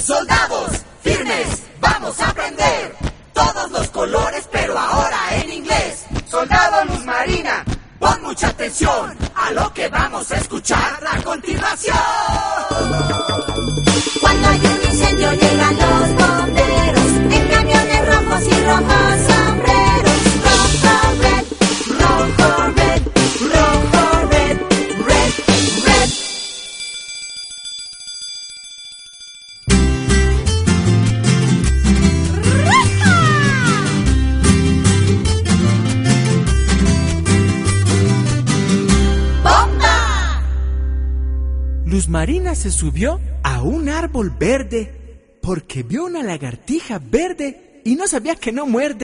Soldados, firmes, vamos a aprender todos los colores, pero ahora en inglés. Soldado Luz Marina, pon mucha atención a lo que vamos a escuchar a continuación. Cuando hay un incendio llegan los bomberos en camiones rojos y rojos sombreros. Rojo, red, rojo, red, rojo, red, red, red. ¡Bomba! Luz Marina se subió a un árbol verde porque vio una lagartija verde y no sabía que no muerde.